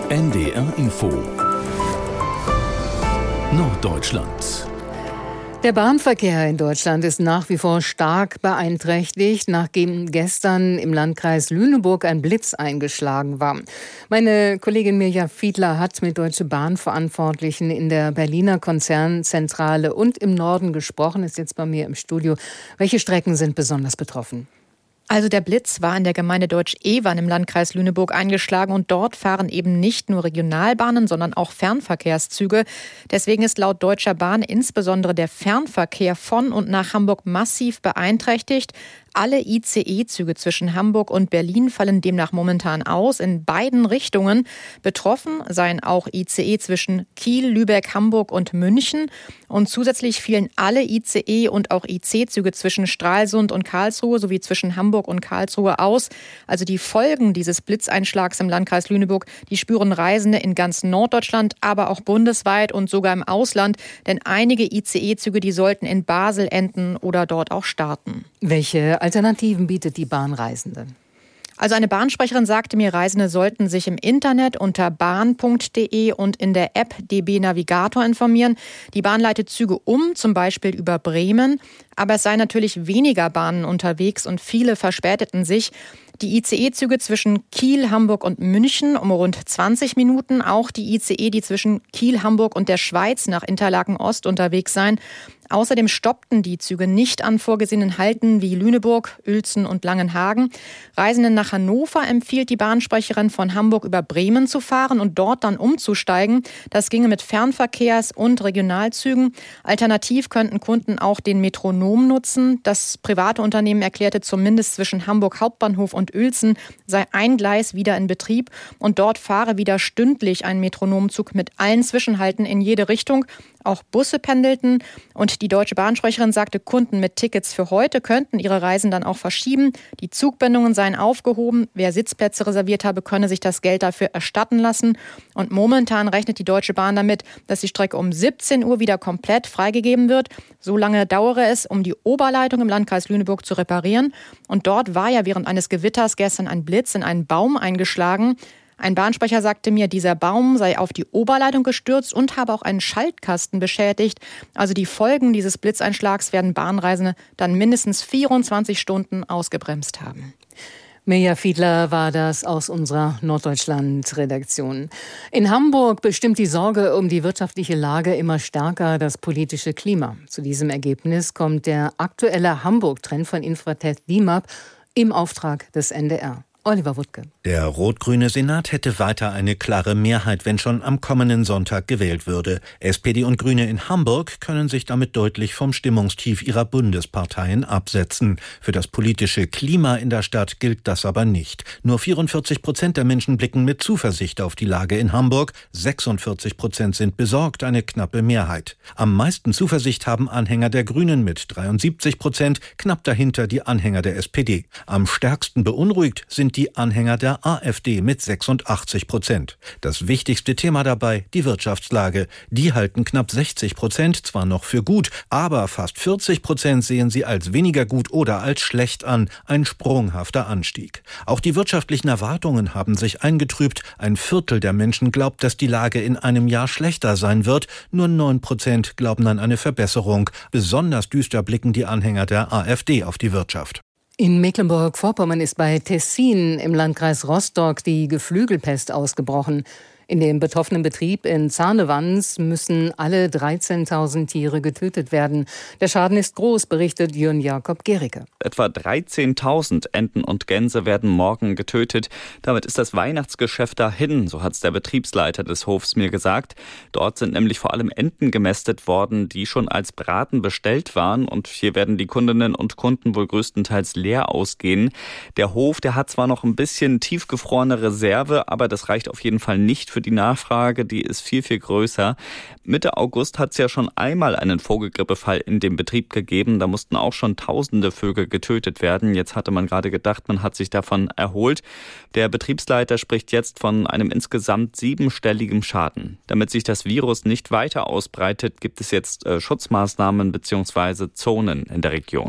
NDR Info Norddeutschland. Der Bahnverkehr in Deutschland ist nach wie vor stark beeinträchtigt, nachdem gestern im Landkreis Lüneburg ein Blitz eingeschlagen war. Meine Kollegin Mirja Fiedler hat mit Deutsche Bahn-Verantwortlichen in der Berliner Konzernzentrale und im Norden gesprochen, ist jetzt bei mir im Studio. Welche Strecken sind besonders betroffen? Also der Blitz war in der Gemeinde Deutsch-Evern im Landkreis Lüneburg eingeschlagen und dort fahren eben nicht nur Regionalbahnen, sondern auch Fernverkehrszüge. Deswegen ist laut Deutscher Bahn insbesondere der Fernverkehr von und nach Hamburg massiv beeinträchtigt. Alle ICE-Züge zwischen Hamburg und Berlin fallen demnach momentan aus, in beiden Richtungen. Betroffen seien auch ICE zwischen Kiel, Lübeck, Hamburg und München. Und zusätzlich fielen alle ICE und auch IC-Züge zwischen Stralsund und Karlsruhe sowie zwischen Hamburg und Karlsruhe aus. Also die Folgen dieses Blitzeinschlags im Landkreis Lüneburg, die spüren Reisende in ganz Norddeutschland, aber auch bundesweit und sogar im Ausland. Denn einige ICE-Züge, die sollten in Basel enden oder dort auch starten. Welche Alternativen bietet die Bahnreisenden? Also eine Bahnsprecherin sagte mir, Reisende sollten sich im Internet unter bahn.de und in der App DB Navigator informieren. Die Bahn leitet Züge um, zum Beispiel über Bremen. Aber es seien natürlich weniger Bahnen unterwegs und viele verspäteten sich. Die ICE-Züge zwischen Kiel, Hamburg und München um rund 20 Minuten. Auch die ICE, die zwischen Kiel, Hamburg und der Schweiz nach Interlaken Ost unterwegs seien. Außerdem stoppten die Züge nicht an vorgesehenen Halten wie Lüneburg, Uelzen und Langenhagen. Reisenden nach Hannover empfiehlt die Bahnsprecherin, von Hamburg über Bremen zu fahren und dort dann umzusteigen. Das ginge mit Fernverkehrs- und Regionalzügen. Alternativ könnten Kunden auch den Metronom nutzen. Das private Unternehmen erklärte, zumindest zwischen Hamburg Hauptbahnhof und Uelzen sei ein Gleis wieder in Betrieb und dort fahre wieder stündlich ein Metronomzug mit allen Zwischenhalten in jede Richtung. Auch Busse pendelten und die Deutsche Bahnsprecherin sagte, Kunden mit Tickets für heute könnten ihre Reisen dann auch verschieben. Die Zugbindungen seien aufgehoben. Wer Sitzplätze reserviert habe, könne sich das Geld dafür erstatten lassen. Und momentan rechnet die Deutsche Bahn damit, dass die Strecke um 17 Uhr wieder komplett freigegeben wird. So lange dauere es, um die Oberleitung im Landkreis Lüneburg zu reparieren. Und dort war ja während eines Gewitters gestern ein Blitz in einen Baum eingeschlagen. Ein Bahnsprecher sagte mir, dieser Baum sei auf die Oberleitung gestürzt und habe auch einen Schaltkasten beschädigt. Also die Folgen dieses Blitzeinschlags werden Bahnreisende dann mindestens 24 Stunden ausgebremst haben. Mirja Fiedler war das aus unserer Norddeutschland-Redaktion. In Hamburg bestimmt die Sorge um die wirtschaftliche Lage immer stärker das politische Klima. Zu diesem Ergebnis kommt der aktuelle Hamburg-Trend von Infratest DIMAP im Auftrag des NDR. Oliver Wuttke. Der rot-grüne Senat hätte weiter eine klare Mehrheit, wenn schon am kommenden Sonntag gewählt würde. SPD und Grüne in Hamburg können sich damit deutlich vom Stimmungstief ihrer Bundesparteien absetzen. Für das politische Klima in der Stadt gilt das aber nicht. Nur 44% der Menschen blicken mit Zuversicht auf die Lage in Hamburg. 46% sind besorgt, eine knappe Mehrheit. Am meisten Zuversicht haben Anhänger der Grünen mit 73%, knapp dahinter die Anhänger der SPD. Am stärksten beunruhigt sind die Anhänger der AfD mit 86%. Das wichtigste Thema dabei, die Wirtschaftslage. Die halten knapp 60% zwar noch für gut, aber fast 40% sehen sie als weniger gut oder als schlecht an. Ein sprunghafter Anstieg. Auch die wirtschaftlichen Erwartungen haben sich eingetrübt. Ein Viertel der Menschen glaubt, dass die Lage in einem Jahr schlechter sein wird. Nur 9% glauben an eine Verbesserung. Besonders düster blicken die Anhänger der AfD auf die Wirtschaft. In Mecklenburg-Vorpommern ist bei Tessin im Landkreis Rostock die Geflügelpest ausgebrochen. In dem betroffenen Betrieb in Zarnewanz müssen alle 13.000 Tiere getötet werden. Der Schaden ist groß, berichtet Jürgen Jakob Gericke. Etwa 13.000 Enten und Gänse werden morgen getötet. Damit ist das Weihnachtsgeschäft dahin, so hat es der Betriebsleiter des Hofs mir gesagt. Dort sind nämlich vor allem Enten gemästet worden, die schon als Braten bestellt waren. Und hier werden die Kundinnen und Kunden wohl größtenteils leer ausgehen. Der Hof, der hat zwar noch ein bisschen tiefgefrorene Reserve, aber das reicht auf jeden Fall nicht für die Nachfrage, die ist viel, viel größer. Mitte August hat es ja schon einmal einen Vogelgrippefall in dem Betrieb gegeben. Da mussten auch schon tausende Vögel getötet werden. Jetzt hatte man gerade gedacht, man hat sich davon erholt. Der Betriebsleiter spricht jetzt von einem insgesamt 7-stelligen Schaden. Damit sich das Virus nicht weiter ausbreitet, gibt es jetzt Schutzmaßnahmen bzw. Zonen in der Region.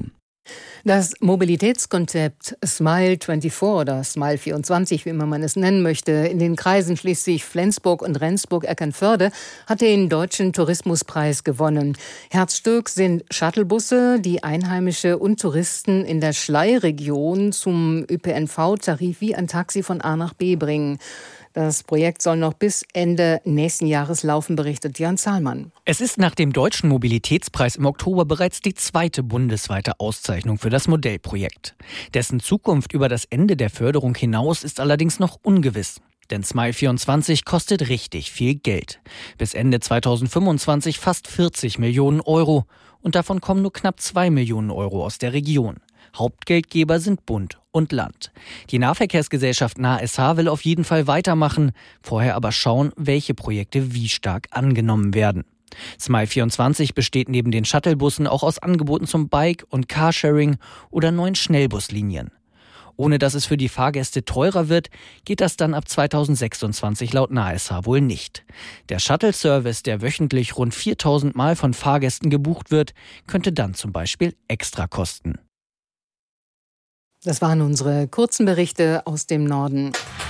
Das Mobilitätskonzept Smile24 oder Smile24, wie immer man es nennen möchte, in den Kreisen schließlich Flensburg und Rendsburg-Eckernförde, hat den Deutschen Tourismuspreis gewonnen. Herzstück sind Shuttlebusse, die Einheimische und Touristen in der Schlei-Region zum ÖPNV-Tarif wie ein Taxi von A nach B bringen. Das Projekt soll noch bis Ende nächsten Jahres laufen, berichtet Jan Zahlmann. Es ist nach dem Deutschen Mobilitätspreis im Oktober bereits die zweite bundesweite Auszeichnung für das Modellprojekt. Dessen Zukunft über das Ende der Förderung hinaus ist allerdings noch ungewiss. Denn Smile24 kostet richtig viel Geld. Bis Ende 2025 fast 40 Millionen Euro. Und davon kommen nur knapp 2 Millionen Euro aus der Region. Hauptgeldgeber sind Bund und Land. Die Nahverkehrsgesellschaft NahSH will auf jeden Fall weitermachen, vorher aber schauen, welche Projekte wie stark angenommen werden. Smile24 besteht neben den Shuttlebussen auch aus Angeboten zum Bike- und Carsharing oder neuen Schnellbuslinien. Ohne dass es für die Fahrgäste teurer wird, geht das dann ab 2026 laut NahSH wohl nicht. Der Shuttle-Service, der wöchentlich rund 4.000 Mal von Fahrgästen gebucht wird, könnte dann zum Beispiel extra kosten. Das waren unsere kurzen Berichte aus dem Norden.